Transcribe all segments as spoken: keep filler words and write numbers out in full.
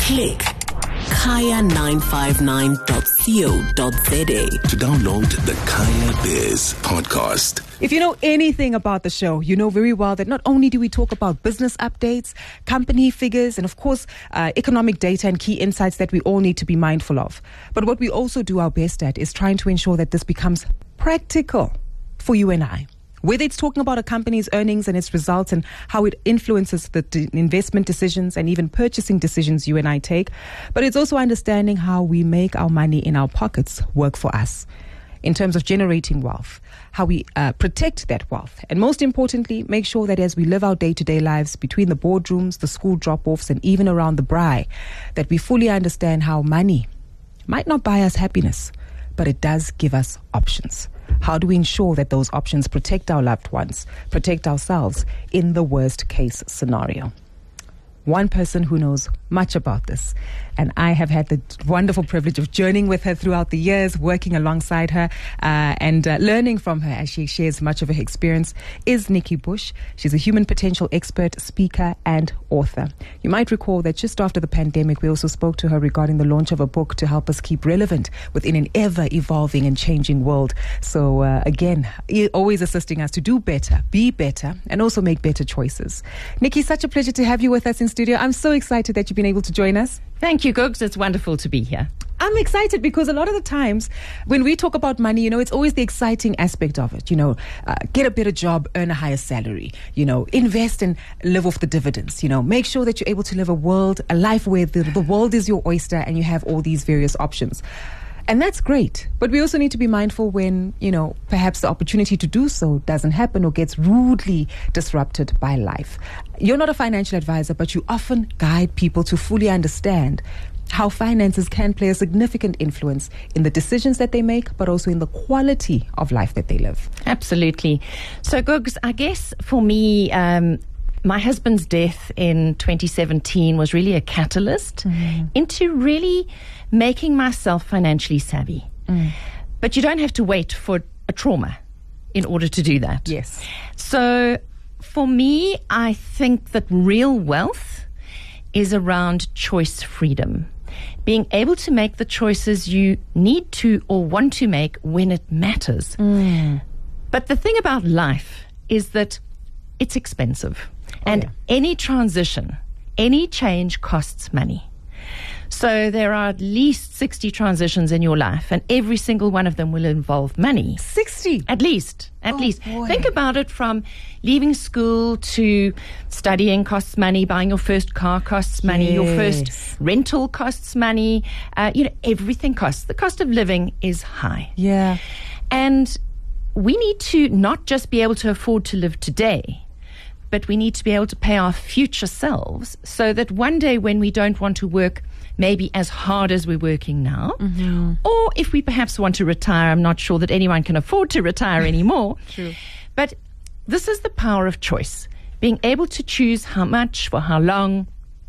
Click kaya nine five nine dot co dot za to download the Kaya Biz podcast. If you know anything about the show, you know very well that not only do we talk about business updates, company figures, and of course, uh, economic data and key insights that we all need to be mindful of. But what we also do our best at is trying to ensure that this becomes practical for you and I. Whether it's talking about a company's earnings and its results and how it influences the d- investment decisions and even purchasing decisions you and I take, but it's also understanding how we make our money in our pockets work for us in terms of generating wealth, how we uh, protect that wealth, and most importantly, make sure that as we live our day-to-day lives between the boardrooms, the school drop-offs, and even around the braai, that we fully understand how money might not buy us happiness, but it does give us options. How do we ensure that those options protect our loved ones, protect ourselves in the worst case scenario? One person who knows much about this, and I have had the wonderful privilege of journeying with her throughout the years, working alongside her uh, and uh, learning from her as she shares much of her experience, is Nikki Bush. She's a human potential expert, speaker, and author. You might recall that just after the pandemic, we also spoke to her regarding the launch of a book to help us keep relevant within an ever-evolving and changing world. So uh, again, always assisting us to do better, be better, and also make better choices. Nikki, such a pleasure to have you with us in studio. I'm so excited that you've been able to join us. Thank you, Googs. It's wonderful to be here. I'm excited because a lot of the times when we talk about money, you know, it's always the exciting aspect of it. You know, uh, get a better job, earn a higher salary, you know, invest and live off the dividends, you know, make sure that you're able to live a world, a life where the, the world is your oyster and you have all these various options. And that's great. But we also need to be mindful when, you know, perhaps the opportunity to do so doesn't happen or gets rudely disrupted by life. You're not a financial advisor, but you often guide people to fully understand how finances can play a significant influence in the decisions that they make, but also in the quality of life that they live. Absolutely. So, Googs, I guess for me, um, my husband's death in twenty seventeen was really a catalyst mm. into really making myself financially savvy. Mm. But you don't have to wait for a trauma in order to do that. Yes. So for me, I think that real wealth is around choice freedom. Being able to make the choices you need to or want to make when it matters. Mm. But the thing about life is that it's expensive. Oh, and yeah. any transition, any change costs money. So there are at least sixty transitions in your life, and every single one of them will involve money. sixty? At least. At oh, least. Boy. Think about it, from leaving school to studying costs money, buying your first car costs money, yes. your first rental costs money. Uh, you know, everything costs. The cost of living is high. Yeah. And we need to not just be able to afford to live today, but we need to be able to pay our future selves so that one day when we don't want to work maybe as hard as we're working now, mm-hmm. or if we perhaps want to retire, I'm not sure that anyone can afford to retire anymore. True. But this is the power of choice, being able to choose how much, for how long.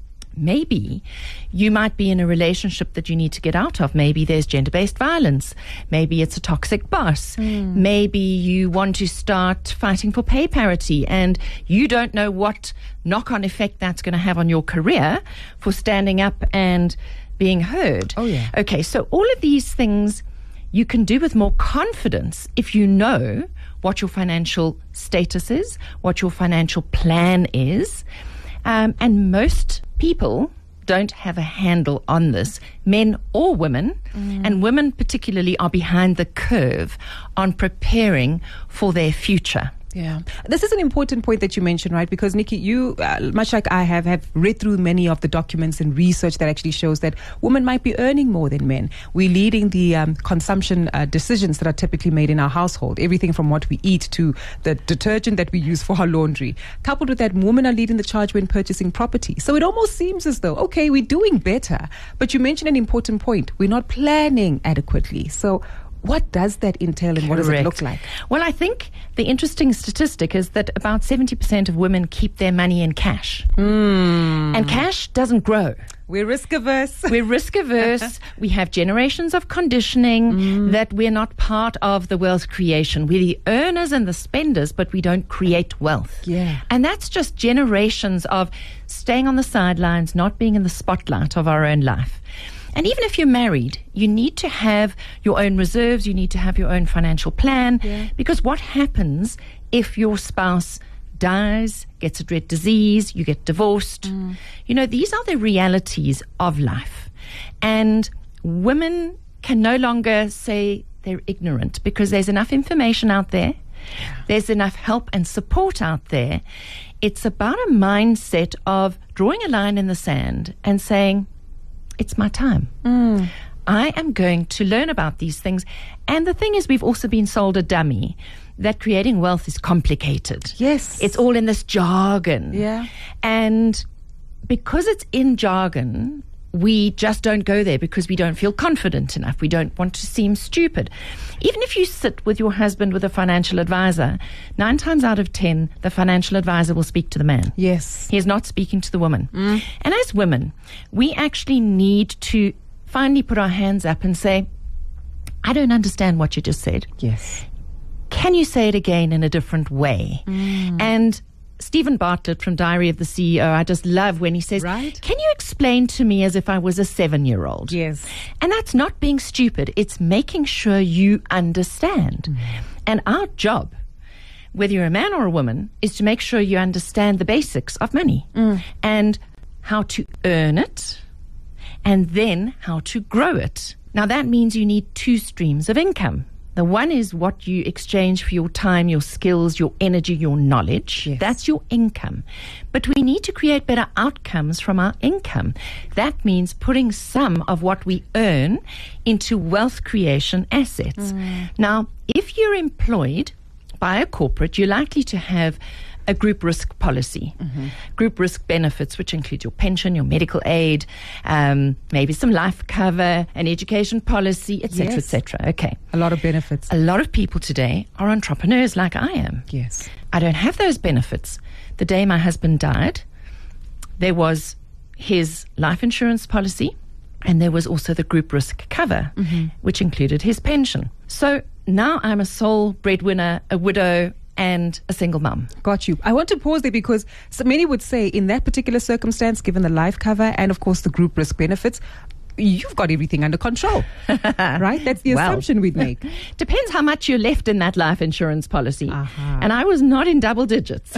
Maybe you might be in a relationship that you need to get out of. Maybe there's gender-based violence. Maybe it's a toxic boss. Mm. Maybe you want to start fighting for pay parity and you don't know what knock-on effect that's going to have on your career for standing up and being heard. Oh, yeah. Okay, so all of these things you can do with more confidence if you know what your financial status is, what your financial plan is. Um, and most people don't have a handle on this, men or women, mm. and women particularly are behind the curve on preparing for their future. Yeah. This is an important point that you mentioned, right? Because, Nikki, you, uh, much like I have, have read through many of the documents and research that actually shows that women might be earning more than men. We're leading the um, consumption uh, decisions that are typically made in our household, everything from what we eat to the detergent that we use for our laundry. Coupled with that, women are leading the charge when purchasing property. So it almost seems as though, okay, we're doing better. But you mentioned an important point. We're not planning adequately. So What does that entail and what does it look like? Well, I think the interesting statistic is that about seventy percent of women keep their money in cash. Mm. And cash doesn't grow. We're risk averse. We're risk averse. We have generations of conditioning mm. that we're not part of the wealth creation. We're the earners and the spenders, but we don't create wealth. Yeah. And that's just generations of staying on the sidelines, not being in the spotlight of our own life. And even if you're married, you need to have your own reserves, you need to have your own financial plan, yeah. because what happens if your spouse dies, gets a dread disease, you get divorced? Mm. You know, these are the realities of life. And women can no longer say they're ignorant because there's enough information out there. Yeah. There's enough help and support out there. It's about a mindset of drawing a line in the sand and saying, it's my time. Mm. I am going to learn about these things. And the thing is, we've also been sold a dummy that creating wealth is complicated. Yes. It's all in this jargon. Yeah. And because it's in jargon, we just don't go there because we don't feel confident enough. We don't want to seem stupid. Even if you sit with your husband with a financial advisor, nine times out of ten, the financial advisor will speak to the man. Yes. He is not speaking to the woman. Mm. And as women, we actually need to finally put our hands up and say, I don't understand what you just said. Yes. Can you say it again in a different way? Mm. And Stephen Bartlett from Diary of the C E O, I just love when he says, right. Can you explain to me as if I was a seven-year-old? Yes. And that's not being stupid. It's making sure you understand. Mm. And our job, whether you're a man or a woman, is to make sure you understand the basics of money mm. and how to earn it and then how to grow it. Now, that means you need two streams of income. The one is what you exchange for your time, your skills, your energy, your knowledge. Yes. That's your income. But we need to create better outcomes from our income. That means putting some of what we earn into wealth creation assets. Mm. Now, if you're employed by a corporate, you're likely to have a group risk policy, mm-hmm. group risk benefits, which include your pension, your medical aid, um, maybe some life cover, an education policy, et cetera, yes. et cetera. Okay. A lot of benefits. A lot of people today are entrepreneurs like I am. Yes. I don't have those benefits. The day my husband died, there was his life insurance policy and there was also the group risk cover, mm-hmm. which included his pension. So now I'm a sole breadwinner, a widow, and a single mum. Got you. I want to pause there because so many would say in that particular circumstance, given the life cover and of course the group risk benefits, you've got everything under control, right? That's the well, assumption we'd make. Depends how much you're left in that life insurance policy. Uh-huh. And I was not in double digits.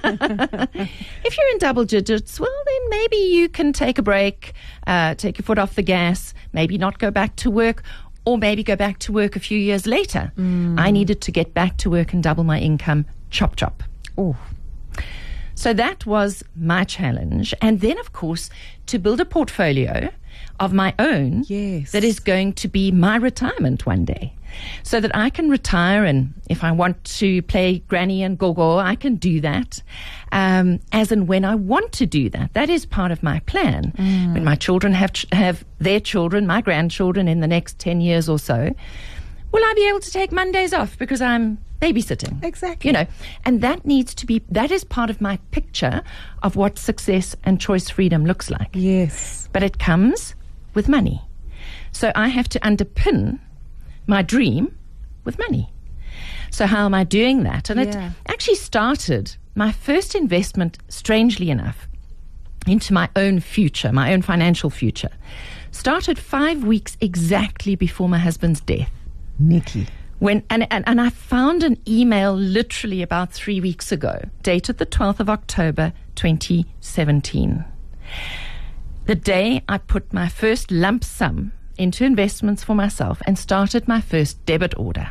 If you're in double digits, well, then maybe you can take a break, uh, take your foot off the gas, maybe not go back to work, or maybe go back to work a few years later. Mm. I needed to get back to work and double my income, chop, chop. Oh. So that was my challenge. And then, of course, to build a portfolio of my own yes. that is going to be my retirement one day. So that I can retire, and if I want to play granny and gogo, I can do that um, as and when I want to do that. That is part of my plan. Mm. When my children have ch- have their children, my grandchildren in the next ten years or so, will I be able to take Mondays off because I'm babysitting? Exactly. You know, and that needs to be, that is part of my picture of what success and choice freedom looks like. Yes. But it comes with money. So I have to underpin my dream with money. So how am I doing that? And yeah. it actually started, my first investment, strangely enough, into my own future, my own financial future, started five weeks exactly before my husband's death. Nikki. When and, and, and I found an email literally about three weeks ago, dated the twelfth of October, twenty seventeen. The day I put my first lump sum into investments for myself and started my first debit order.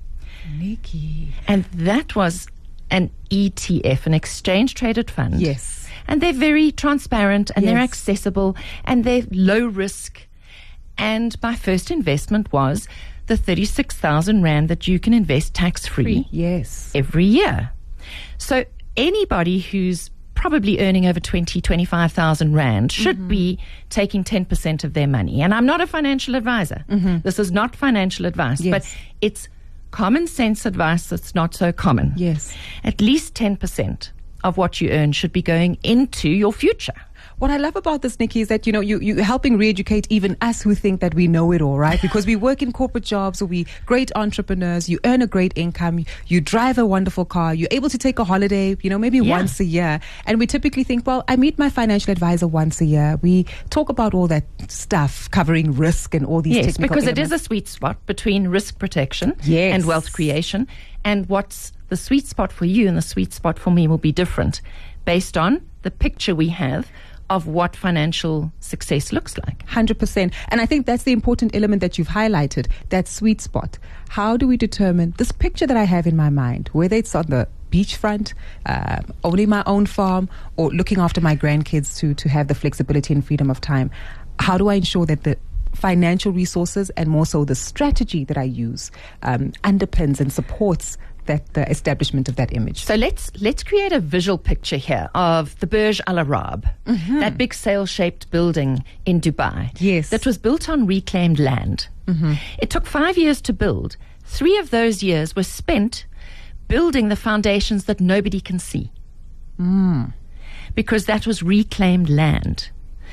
Nikki. And that was an E T F, an exchange traded fund. Yes. And they're very transparent and yes. they're accessible and they're low risk. And my first investment was the thirty-six thousand rand that you can invest tax free yes. every year. So anybody who's probably earning over twenty, twenty-five thousand rand should mm-hmm. be taking ten percent of their money. And I'm not a financial advisor. Mm-hmm. This is not financial advice, yes. but it's common sense advice that's not so common. Yes. At least ten percent of what you earn should be going into your future. What I love about this, Nikki, is that, you know, you, you're helping re-educate even us who think that we know it all, right? Because we work in corporate jobs, or we great entrepreneurs, you earn a great income, you drive a wonderful car, you're able to take a holiday, you know, maybe yeah. once a year. And we typically think, well, I meet my financial advisor once a year. We talk about all that stuff, covering risk and all these yes, technical because elements. It is a sweet spot between risk protection yes. and wealth creation. And what's the sweet spot for you and the sweet spot for me will be different based on the picture we have of what financial success looks like. one hundred percent. And I think that's the important element that you've highlighted, that sweet spot. How do we determine this picture that I have in my mind, whether it's on the beachfront, uh, owning my own farm, or looking after my grandkids to, to have the flexibility and freedom of time? How do I ensure that the financial resources, and more so the strategy that I use, um, underpins and supports that the establishment of that image? So let's let's create a visual picture here of the Burj Al Arab, mm-hmm. that big sail-shaped building in Dubai. Yes. That was built on reclaimed land. Mm-hmm. It took five years to build. Three of those years were spent building the foundations that nobody can see. Mm. Because that was reclaimed land.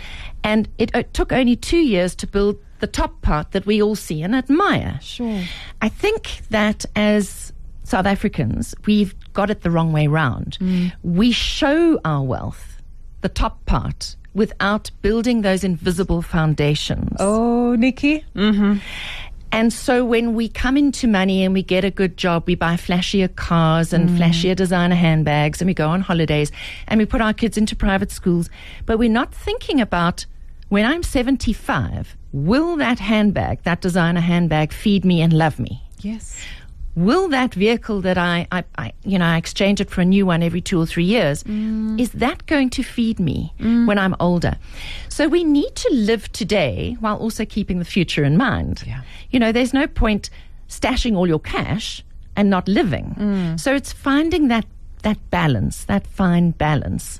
And it, it took only two years to build the top part that we all see and admire. Sure. I think that as South Africans, we've got it the wrong way round. Mm. We show our wealth, the top part, without building those invisible foundations. Oh, Nikki. Mm-hmm. And so when we come into money and we get a good job, we buy flashier cars and mm. flashier designer handbags, and we go on holidays and we put our kids into private schools. But we're not thinking about, when I'm seventy-five, will that handbag, that designer handbag, feed me and love me? Yes. Will that vehicle that I, I, I, you know, I exchange it for a new one every two or three years, mm. is that going to feed me mm. when I'm older? So we need to live today while also keeping the future in mind. Yeah. You know, there's no point stashing all your cash and not living. Mm. So it's finding that, that balance, that fine balance.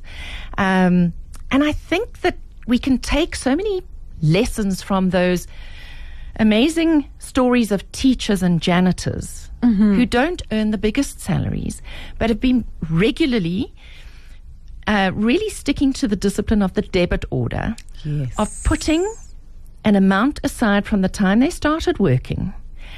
Um, and I think that we can take so many lessons from those amazing stories of teachers and janitors mm-hmm. who don't earn the biggest salaries, but have been regularly uh, really sticking to the discipline of the debit order, yes. of putting an amount aside from the time they started working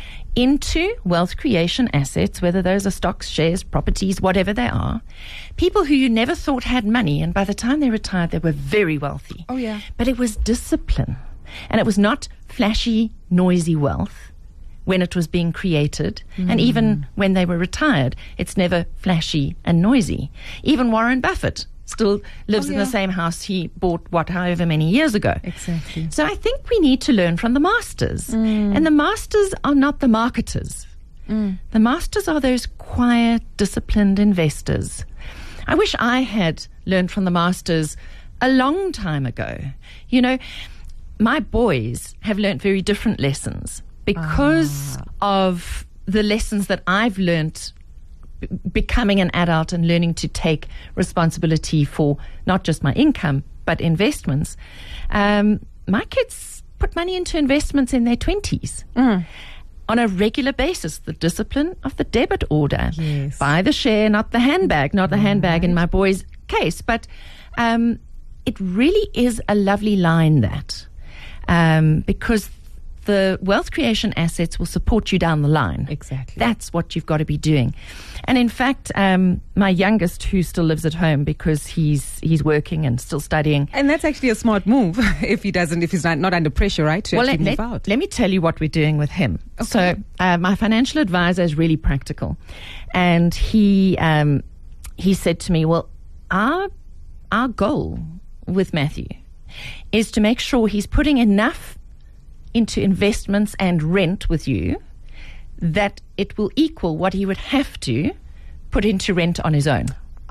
into wealth creation assets, whether those are stocks, shares, properties, whatever they are. People who you never thought had money, and by the time they retired, they were very wealthy. Oh, yeah. But it was discipline. And it was not flashy, noisy wealth when it was being created. Mm. And even when they were retired, it's never flashy and noisy. Even Warren Buffett still lives oh, yeah. in the same house he bought, what, however many years ago. Exactly. So I think we need to learn from the masters. Mm. And the masters are not the marketers. Mm. The masters are those quiet, disciplined investors. I wish I had learned from the masters a long time ago. You know, my boys have learned very different lessons because ah. of the lessons that I've learned b- becoming an adult and learning to take responsibility for not just my income, but investments. Um, my kids put money into investments in their twenties. Mm. On a regular basis, the discipline of the debit order. Yes. Buy the share, not the handbag, not the right. handbag in my boy's case. But um, it really is a lovely line, that. Um, because the wealth creation assets will support you down the line. Exactly. That's what you've got to be doing. And in fact, um, my youngest, who still lives at home because he's he's working and still studying. And that's actually a smart move if he doesn't, if he's not, not under pressure, right, to well, actually let, move let, out. Let me tell you what we're doing with him. Okay. So uh, my financial advisor is really practical. And he um, he said to me, well, our our goal with Matthew is to make sure he's putting enough into investments and rent with you that it will equal what he would have to put into rent on his own,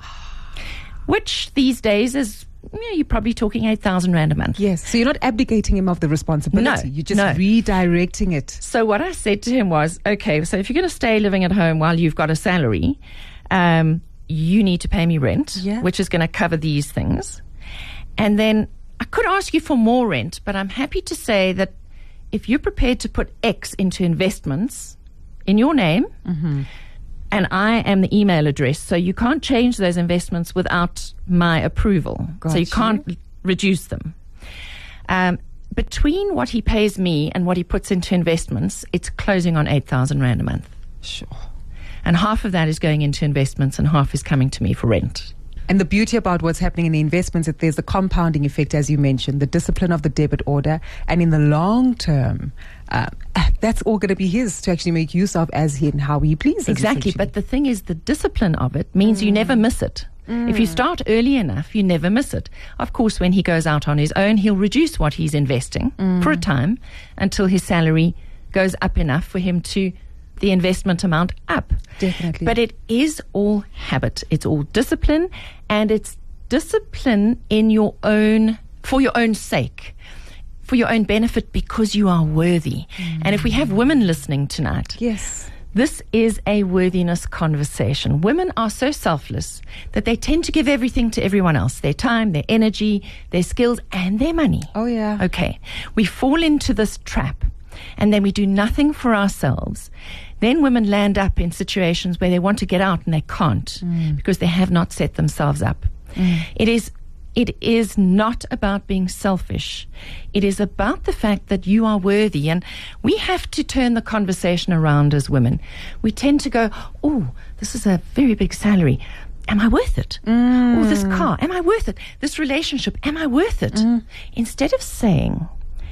which these days is, you know, you're probably talking eight thousand rand a month. Yes, so you're not abdicating him of the responsibility. No, you're just no. redirecting it. So what I said to him was, okay, so if you're going to stay living at home while you've got a salary, um, you need to pay me rent, yeah. which is going to cover these things. And then I could ask you for more rent, but I'm happy to say that if you're prepared to put X into investments in your name, mm-hmm. and I am the email address, so you can't change those investments without my approval. Got so you, you can't reduce them. Um, between what he pays me and what he puts into investments, it's closing on eight thousand rand a month. Sure. And half of that is going into investments and half is coming to me for rent. And the beauty about what's happening in the investments is that there's the compounding effect, as you mentioned, the discipline of the debit order. And in the long term, uh, that's all going to be his to actually make use of as he and how he pleases. Exactly. But the thing is, the discipline of it means mm. you never miss it. Mm. If you start early enough, you never miss it. Of course, when he goes out on his own, he'll reduce what he's investing mm. for a time until his salary goes up enough for him to the investment amount up. Definitely. But it is all habit. It's all discipline, and it's discipline in your own, for your own sake, for your own benefit, because you are worthy. Mm. And if we have women listening tonight, yes, this is a worthiness conversation. Women are so selfless that they tend to give everything to everyone else, their time, their energy, their skills, and their money. Oh, yeah. Okay. We fall into this trap, and then we do nothing for ourselves. Then women land up in situations where they want to get out and they can't mm. because they have not set themselves up. Mm. It is it is not about being selfish. It is about the fact that you are worthy. And we have to turn the conversation around as women. We tend to go, oh, this is a very big salary. Am I worth it? Mm. Oh, this car, am I worth it? This relationship, am I worth it? Mm. Instead of saying,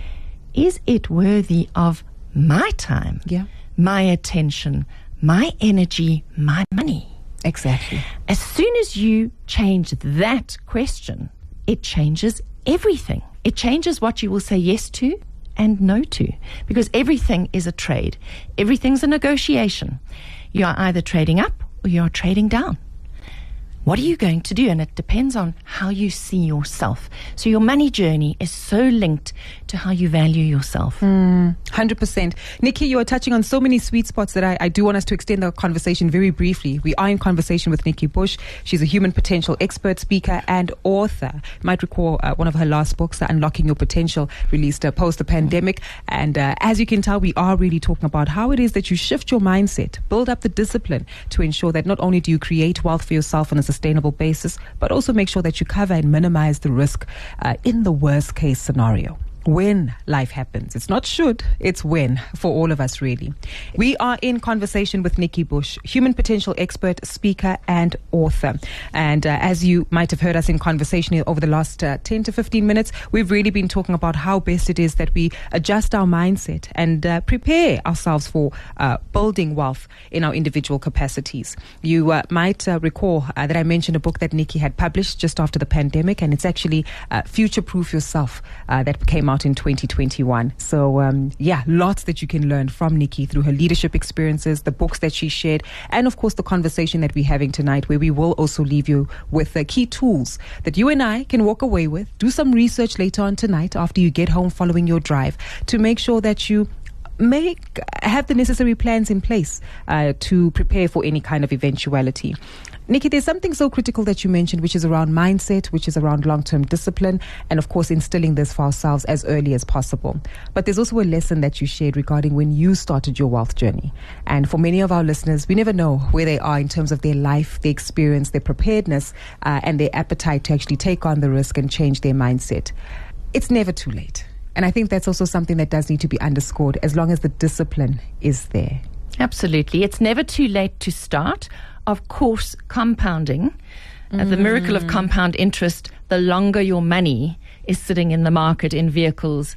is it worthy of my time? Yeah. My attention, my energy, my money. Exactly. As soon as you change that question, it changes everything. It changes what you will say yes to and no to, because everything is a trade. Everything's a negotiation. You are either trading up or you are trading down. What are you going to do? And it depends on how you see yourself. So your money journey is so linked to how you value yourself. Mm, one hundred percent. Nikki, you are touching on so many sweet spots that I, I do want us to extend the conversation very briefly. We are in conversation with Nikki Bush. She's a human potential expert, speaker, and author. You might recall uh, one of her last books, Unlocking Your Potential, released uh, post the pandemic. And uh, as you can tell, we are really talking about how it is that you shift your mindset, build up the discipline to ensure that not only do you create wealth for yourself on a sustainable basis, but also make sure that you cover and minimize the risk uh, in the worst case scenario. When life happens. It's not should, it's when, for all of us really. We are in conversation with Nikki Bush, human potential expert, speaker, and author. And uh, as you might have heard us in conversation over the last uh, ten to fifteen minutes, we've really been talking about how best it is that we adjust our mindset and uh, prepare ourselves for uh, building wealth in our individual capacities. You uh, might uh, recall uh, that I mentioned a book that Nikki had published just after the pandemic, and it's actually uh, Future Proof Yourself uh, that came out in twenty twenty-one. So um, yeah, lots that you can learn from Nikki through her leadership experiences, the books that she shared, and of course the conversation that we're having tonight, where we will also leave you with uh, key tools that you and I can walk away with. Do some research later on tonight after you get home following your drive to make sure that you make have the necessary plans in place uh, to prepare for any kind of eventuality. Nikki, there's something so critical that you mentioned, which is around mindset, which is around long-term discipline, and of course instilling this for ourselves as early as possible. But there's also a lesson that you shared regarding when you started your wealth journey. And for many of our listeners, we never know where they are in terms of their life, their experience, their preparedness, uh, and their appetite to actually take on the risk and change their mindset. It's never too late. And I think that's also something that does need to be underscored, as long as the discipline is there. Absolutely. It's never too late to start. Of course, compounding, mm. uh, the miracle of compound interest, the longer your money is sitting in the market in vehicles,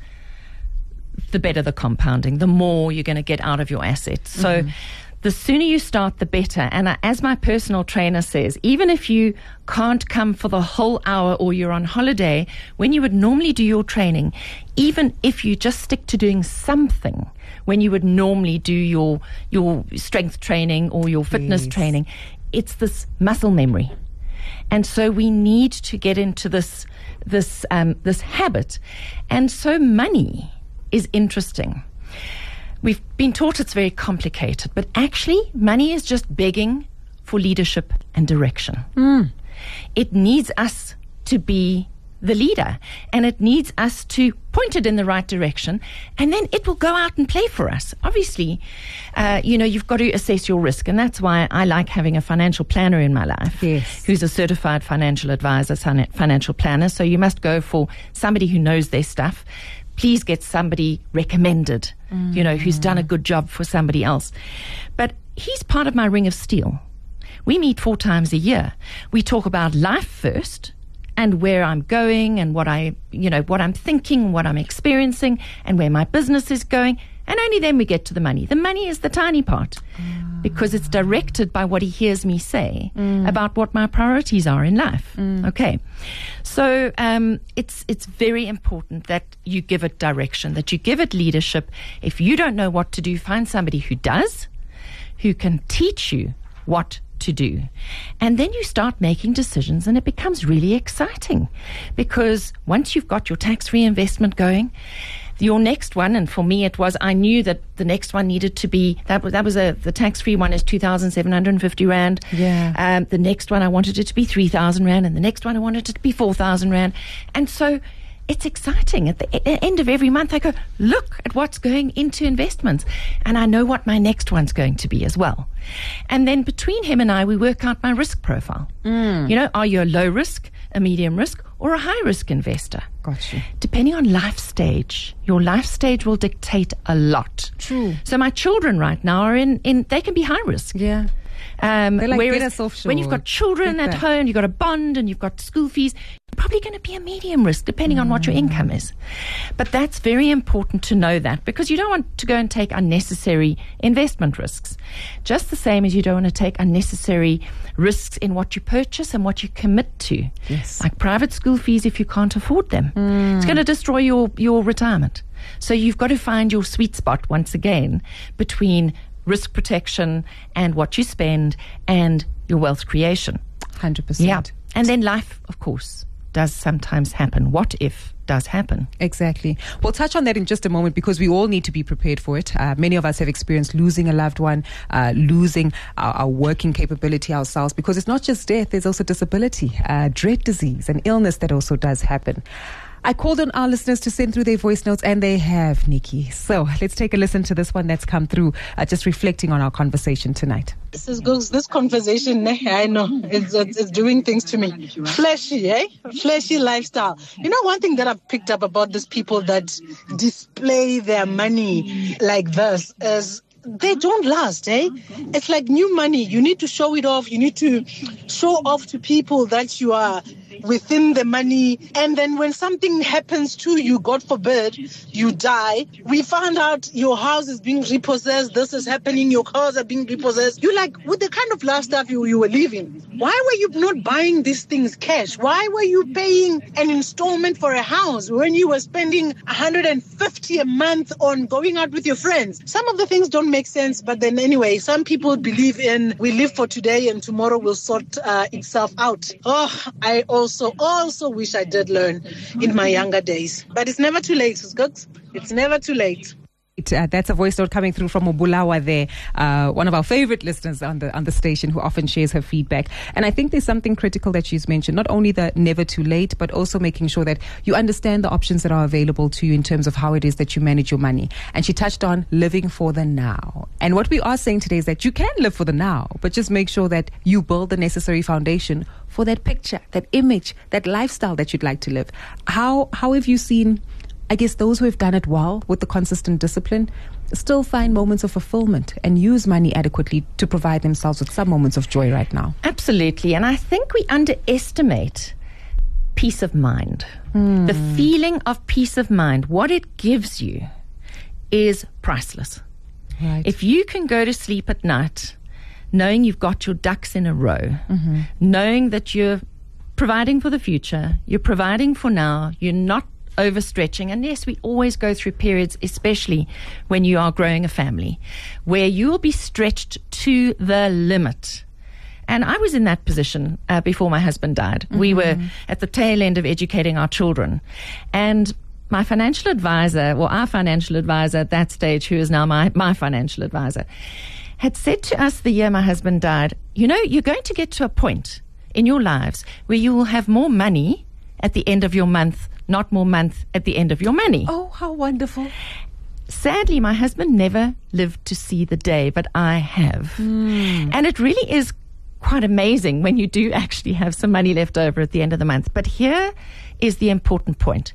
the better the compounding, the more you're going to get out of your assets. So mm. the sooner you start, the better. And uh, as my personal trainer says, even if you can't come for the whole hour or you're on holiday, when you would normally do your training, even if you just stick to doing something, when you would normally do your your strength training or your fitness yes. training, it's this muscle memory. And so we need to get into this this um, this habit. And so money is interesting. We've been taught it's very complicated, but actually money is just begging for leadership and direction. Mm. It needs us to be the leader, and it needs us to point it in the right direction, and then it will go out and play for us. Obviously, uh, you know, you've got to assess your risk, and that's why I like having a financial planner in my life, yes, who's a certified financial advisor, financial planner. So you must go for somebody who knows their stuff. Please get somebody recommended, mm. you know, who's done a good job for somebody else. But he's part of my ring of steel. We meet four times a year. We talk about life first, and where I'm going, and what I, you know, what I'm thinking, what I'm experiencing, and where my business is going. And only then we get to the money. The money is the tiny part, mm. because it's directed by what he hears me say mm. about what my priorities are in life. Mm. Okay, so um, it's it's very important that you give it direction, that you give it leadership. If you don't know what to do, find somebody who does, who can teach you what to do. And then you start making decisions, and it becomes really exciting, because once you've got your tax-free investment going, your next one, and for me it was, I knew that the next one needed to be, that was, that was a, the tax-free one is two thousand seven hundred fifty rand. Yeah. Um, the next one I wanted it to be three thousand rand, and the next one I wanted it to be four thousand rand. And so it's exciting. At the e- end of every month, I go, look at what's going into investments. And I know what my next one's going to be as well. And then between him and I, we work out my risk profile. Mm. You know, are you a low risk, a medium risk, or a high risk investor? Got you. Depending on life stage, your life stage will dictate a lot. True. So my children right now are in, in they can be high risk. Yeah. Um, They're like, whereas get us offshore. when you've got children at home, you've got a bond, and you've got school fees, you're probably going to be a medium risk, depending mm. on what your income is. But that's very important to know that, because you don't want to go and take unnecessary investment risks. Just the same as you don't want to take unnecessary risks in what you purchase and what you commit to. Yes. Like private school fees if you can't afford them. Mm. It's going to destroy your, your retirement. So you've got to find your sweet spot once again between risk protection and what you spend and your wealth creation. one hundred percent. Yeah. And then life, of course, does sometimes happen. What if does happen? Exactly. We'll touch on that in just a moment, because we all need to be prepared for it. Uh, many of us have experienced losing a loved one, uh, losing our, our working capability ourselves, because it's not just death, there's also disability, uh, dread disease, and illness that also does happen. I called on our listeners to send through their voice notes, and they have, Nikki. So let's take a listen to this one that's come through, uh, just reflecting on our conversation tonight. This is this conversation, I know, it's, it's, it's doing things to me. Flashy, eh? Flashy lifestyle. You know, one thing that I've picked up about these people that display their money like this is they don't last, eh? It's like new money. You need to show it off. You need to show off to people that you are within the money. And then when something happens to you, God forbid, you die, we found out your house is being repossessed, this is happening, your cars are being repossessed. You're like, with the kind of lifestyle you, you were living, why were you not buying these things cash? Why were you paying an installment for a house when you were spending one hundred fifty a month on going out with your friends? Some of the things don't make sense, but then anyway, some people believe in we live for today and tomorrow will sort uh, itself out. Oh, I also Also, also wish I did learn in my younger days. But it's never too late, Scott. It's never too late. Uh, that's a voice note coming through from Obulawa there, uh, one of our favorite listeners on the on the station, who often shares her feedback. And I think there's something critical that she's mentioned, not only the never too late, but also making sure that you understand the options that are available to you in terms of how it is that you manage your money. And she touched on living for the now. And what we are saying today is that you can live for the now, but just make sure that you build the necessary foundation for that picture, that image, that lifestyle that you'd like to live. How how have you seen, I guess, those who have done it well with the consistent discipline still find moments of fulfillment and use money adequately to provide themselves with some moments of joy right now? Absolutely. And I think we underestimate peace of mind. Mm. The feeling of peace of mind, what it gives you is priceless. Right. If you can go to sleep at night knowing you've got your ducks in a row, mm-hmm. knowing that you're providing for the future, you're providing for now, you're not overstretching. And yes, we always go through periods, especially when you are growing a family, where you will be stretched to the limit. And I was in that position uh, before my husband died. Mm-hmm. We were at the tail end of educating our children. And my financial advisor, well, our financial advisor at that stage, who is now my, my financial advisor, had said to us the year my husband died, you know, you're going to get to a point in your lives where you will have more money at the end of your month, not more month at the end of your money. Oh, how wonderful. Sadly, my husband never lived to see the day, but I have. Mm. And it really is quite amazing when you do actually have some money left over at the end of the month. But here is the important point.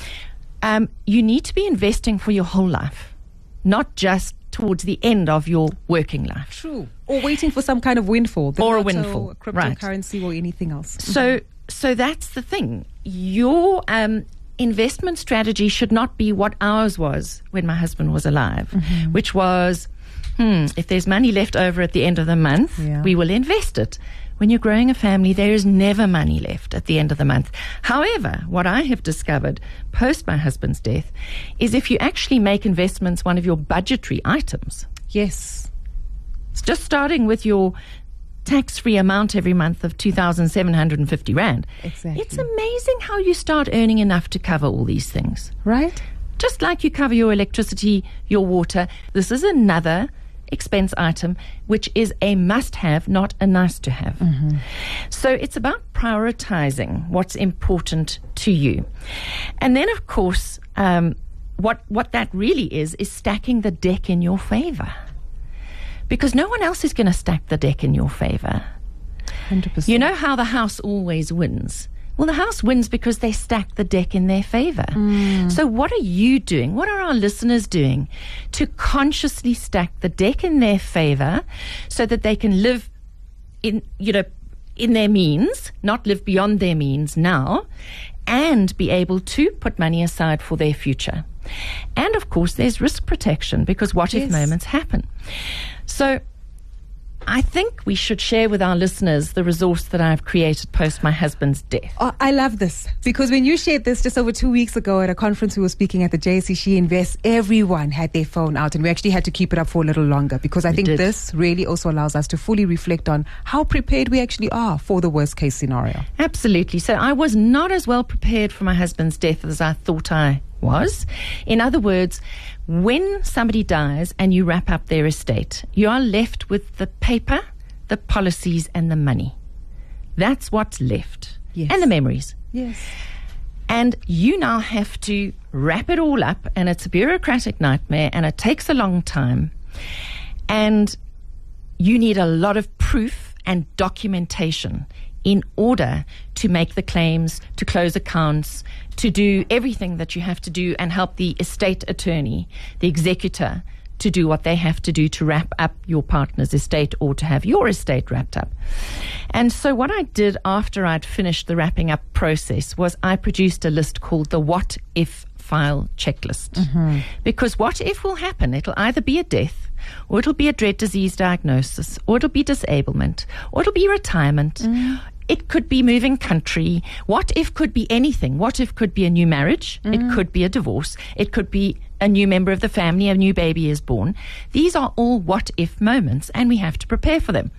Um, you need to be investing for your whole life, not just towards the end of your working life. True. Or waiting for some kind of windfall. The or a lotto, windfall. A cryptocurrency right. or anything else. So, mm-hmm. so that's the thing. Your um, investment strategy should not be what ours was when my husband was alive, mm-hmm. which was, hmm, if there's money left over at the end of the month, yeah. we will invest it. When you're growing a family, there is never money left at the end of the month. However, what I have discovered post my husband's death is if you actually make investments one of your budgetary items. Yes. It's just starting with your tax-free amount every month of two thousand seven hundred fifty rand. Exactly. It's amazing how you start earning enough to cover all these things. Right. Just like you cover your electricity, your water, this is another expense item, which is a must-have, not a nice-to-have. Mm-hmm. So it's about prioritizing what's important to you. And then, of course, um, what, what that really is, is stacking the deck in your favor. Because no one else is going to stack the deck in your favor. one hundred percent. You know how the house always wins? Well, the house wins because they stack the deck in their favor. Mm. So what are you doing? What are our listeners doing to consciously stack the deck in their favor so that they can live in, you know, in their means, not live beyond their means now, and be able to put money aside for their future? And of course, there's risk protection, because what yes. if moments happen? So I think we should share with our listeners the resource that I've created post my husband's death. Oh, I love this, because when you shared this just over two weeks ago at a conference we were speaking at the J S E She Invest, everyone had their phone out, and we actually had to keep it up for a little longer, because I we think did. This really also allows us to fully reflect on how prepared we actually are for the worst case scenario. Absolutely. So I was not as well prepared for my husband's death as I thought I was. In other words, when somebody dies and you wrap up their estate, you are left with the paper, the policies, and the money. That's what's left. Yes. And the memories. Yes. And you now have to wrap it all up, and it's a bureaucratic nightmare, and it takes a long time. And you need a lot of proof and documentation in order to make the claims, to close accounts, to do everything that you have to do, and help the estate attorney, the executor, to do what they have to do to wrap up your partner's estate, or to have your estate wrapped up. And so what I did after I'd finished the wrapping up process was I produced a list called the What If File Checklist. Mm-hmm. Because what if will happen? It'll either be a death, or it'll be a dread disease diagnosis, or it'll be disablement, or it'll be retirement. Mm. It could be moving country. What if could be anything. What if could be a new marriage. Mm. It could be a divorce. It could be a new member of the family, a new baby is born. These are all what if moments, and we have to prepare for them.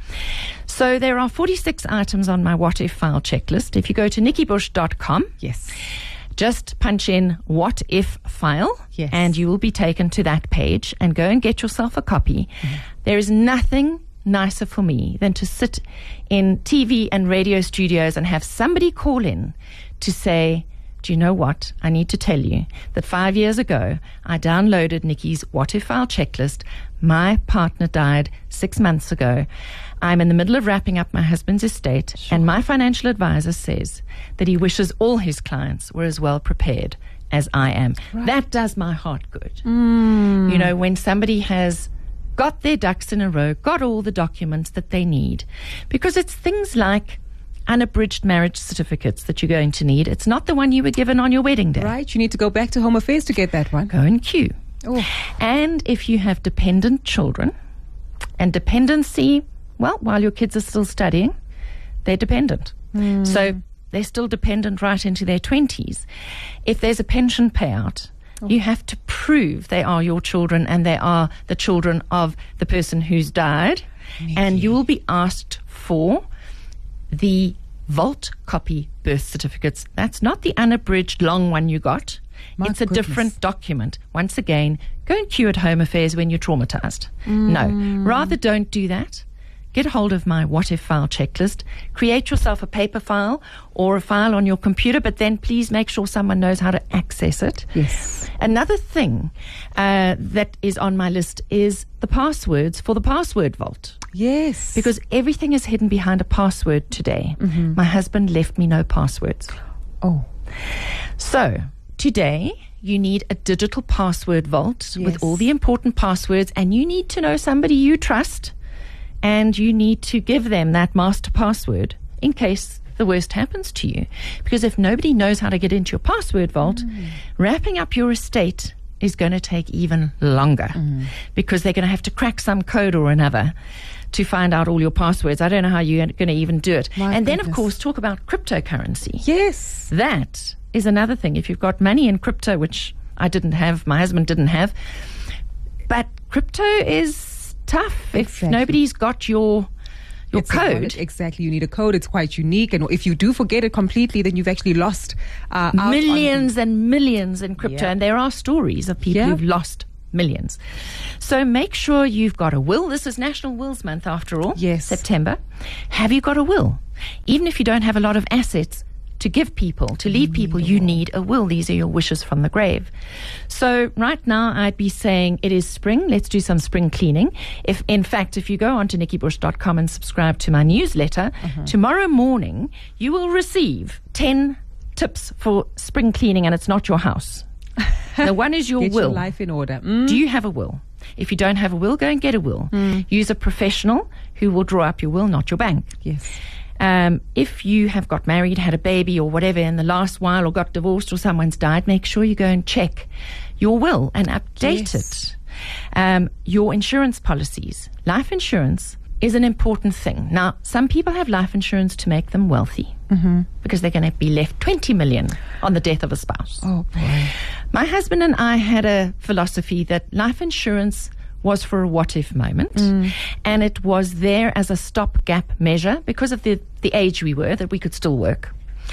So there are forty-six items on my what if file checklist. If you go to nikki bush dot com, yes, just punch in what if file, yes, and you will be taken to that page, and go and get yourself a copy. Mm. There is nothing nicer for me than to sit in T V and radio studios and have somebody call in to say, do you know what? I need to tell you that five years ago, I downloaded Nikki's What If File Checklist. My partner died six months ago. I'm in the middle of wrapping up my husband's estate, sure. and my financial advisor says that he wishes all his clients were as well prepared as I am. Right. That does my heart good. Mm. You know, when somebody has got their ducks in a row, got all the documents that they need. Because it's things like unabridged marriage certificates that you're going to need. It's not the one you were given on your wedding day. Right, you need to go back to Home Affairs to get that one. Go and queue. Oh. And if you have dependent children, and dependency, well, while your kids are still studying, they're dependent. Mm. So they're still dependent right into their twenties. If there's a pension payout, oh. you have to prove they are your children and they are the children of the person who's died. Nikki. And you will be asked for the Vault copy birth certificates. That's not the unabridged long one you got. My it's a goodness. different document. Once again, go and queue at Home Affairs when you're traumatized. Mm. No, rather don't do that. Get hold of my What If file checklist. Create yourself a paper file or a file on your computer, but then please make sure someone knows how to access it. Yes. Another thing uh, that is on my list is the passwords for the password vault. Yes. Because everything is hidden behind a password today. Mm-hmm. My husband left me no passwords. Oh. So today you need a digital password vault Yes. with all the important passwords, and you need to know somebody you trust, and you need to give them that master password in case the worst happens to you. Because if nobody knows how to get into your password vault, mm. wrapping up your estate is going to take even longer mm. because they're going to have to crack some code or another to find out all your passwords. I don't know how you're going to even do it. My and goodness. then, of course, talk about cryptocurrency. Yes. That is another thing. If you've got money in crypto, which I didn't have, my husband didn't have, but crypto is tough if Exactly. nobody's got your your It's code. wallet. Exactly. You need a code. It's quite unique. And if you do forget it completely, then you've actually lost uh, out millions on and millions in crypto. Yeah. And there are stories of people Yeah. who've lost millions. So make sure you've got a will. This is National Wills Month after all. Yes. September. Have you got a will? Even if you don't have a lot of assets to give people, to leave people, you need a will. These are your wishes from the grave. So right now I'd be saying it is spring. Let's do some spring cleaning. If, in fact, if you go on to nikki bush dot com and subscribe to my newsletter, uh-huh. tomorrow morning you will receive ten tips for spring cleaning, and it's not your house. The one is your Get will. your life in order. Mm. Do you have a will? If you don't have a will, go and get a will. Mm. Use a professional who will draw up your will, not your bank. Yes. Um, if you have got married, had a baby or whatever in the last while, or got divorced, or someone's died, make sure you go and check your will and update Yes. it. Um, your insurance policies. Life insurance is an important thing. Now, some people have life insurance to make them wealthy mm-hmm. because they're going to be left twenty million on the death of a spouse. Oh, boy. My husband and I had a philosophy that life insurance was for a what-if moment, mm. and it was there as a stopgap measure because of the, the age we were, that we could still work.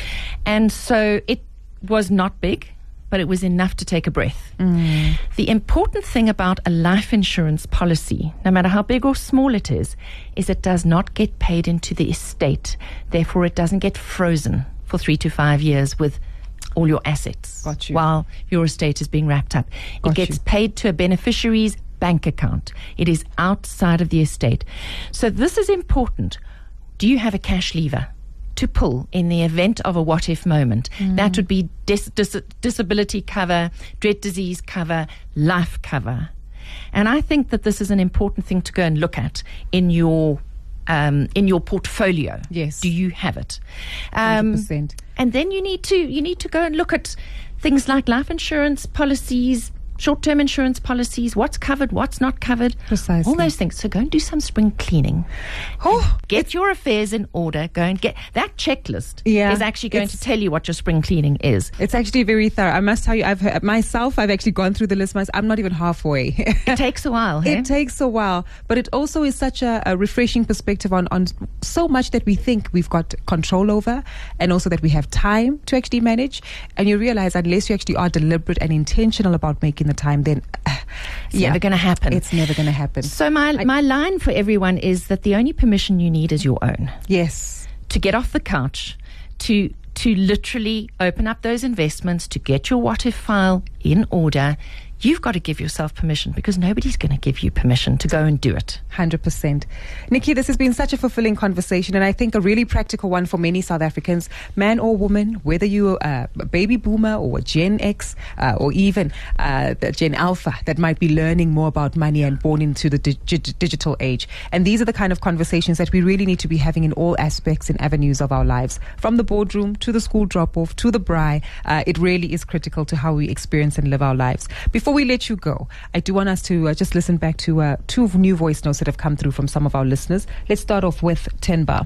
And so it was not big, but it was enough to take a breath. Mm. The important thing about a life insurance policy, no matter how big or small it is, is it does not get paid into the estate. Therefore, it doesn't get frozen for three to five years with all your assets Got you. while your estate is being wrapped up. Got it gets you. paid to a beneficiary's bank account. It is outside of the estate. So this is important. Do you have a cash lever to pull in the event of a what-if moment? Mm. That would be dis- dis- disability cover, dread disease cover, life cover. And I think that this is an important thing to go and look at in your um, in your portfolio. Yes. Do you have it? one hundred Um, percent. and then you need to you need to go and look at things like life insurance policies, short-term insurance policies, what's covered, what's not covered. Precisely. All those things. So go and do some spring cleaning. Oh, Get your affairs in order. Go and get that checklist. Yeah, is actually going to it's- tell you what your spring cleaning is. It's actually very thorough. I must tell you, I've heard, myself, I've actually gone through the list myself. I'm not even halfway. It takes a while. Hey? It takes a while, but it also is such a, a refreshing perspective on, on so much that we think we've got control over, and also that we have time to actually manage. And you realize unless you actually are deliberate and intentional about making the time, then uh, It's never going to happen. It's never going to happen. So my I- my line for everyone is that the only permission you need is your own. Yes. To get off the couch, to to literally open up those investments, to get your what if file in order. You've got to give yourself permission, because nobody's going to give you permission to go and do it. one hundred percent. Nikki, this has been such a fulfilling conversation, and I think a really practical one for many South Africans, man or woman, whether you're a baby boomer or a Gen X uh, or even uh, the Gen Alpha that might be learning more about money and born into the dig- digital age. And these are the kind of conversations that we really need to be having in all aspects and avenues of our lives, from the boardroom to the school drop-off to the braai. Uh, it really is critical to how we experience and live our lives. Before we let you go, I do want us to uh, just listen back to uh, two new voice notes that have come through from some of our listeners. Let's start off with Tenba.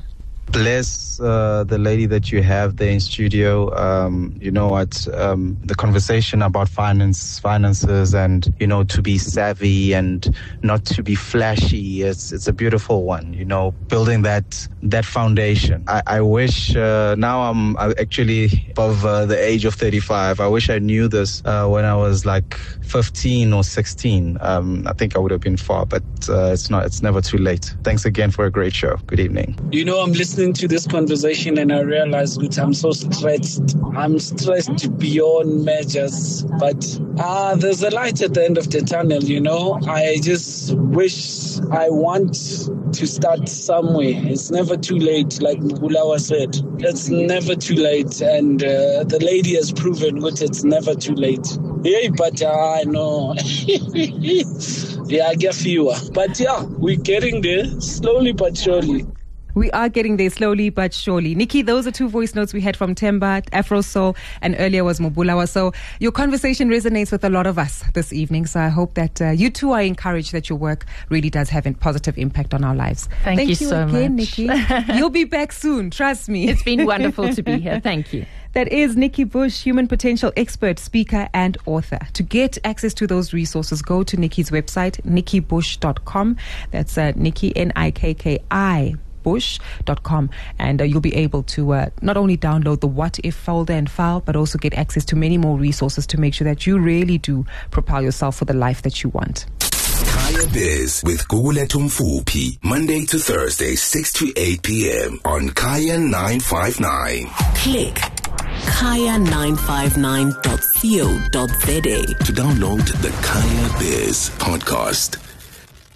Bless uh, the lady that you have there in studio. Um, you know what? Um, the conversation about finance, finances, and you know, to be savvy and not to be flashy. It's it's a beautiful one. You know, building that that foundation. I, I wish uh, now I'm actually above uh, the age of thirty-five. I wish I knew this uh, when I was like fifteen or sixteen. Um, I think I would have been far, but uh, it's not. It's never too late. Thanks again for a great show. Good evening. You know, I'm listening to this conversation and I realize that I'm so stressed. I'm stressed beyond measures, but uh, there's a light at the end of the tunnel, you know. I just wish, I want to start somewhere. It's never too late, like Mbulawa said. It's never too late, and uh, the lady has proven that it's never too late. Yeah, but uh, I know. Yeah, I get fewer. But yeah, we're getting there, slowly but surely. We are getting there slowly but surely. Nikki, those are two voice notes we had from Temba, Afro Soul, and earlier was Mbulawa. So your conversation resonates with a lot of us this evening. So I hope that uh, you too are encouraged that your work really does have a positive impact on our lives. Thank, Thank you, you so again, much. Nikki. You'll be back soon, trust me. It's been wonderful to be here. Thank you. That is Nikki Bush, human potential expert, speaker, and author. To get access to those resources, go to Nikki's website, nikki bush dot com. That's uh, Nikki, N I K K I. bush dot com, and uh, you'll be able to uh, not only download the What If folder and file, but also get access to many more resources to make sure that you really do propel yourself for the life that you want. Kaya Biz with Gugulethu Mfuphi, Monday to Thursday, six to eight p.m. on Kaya nine five nine. Click kaya nine five nine dot co dot za to download the Kaya Biz podcast.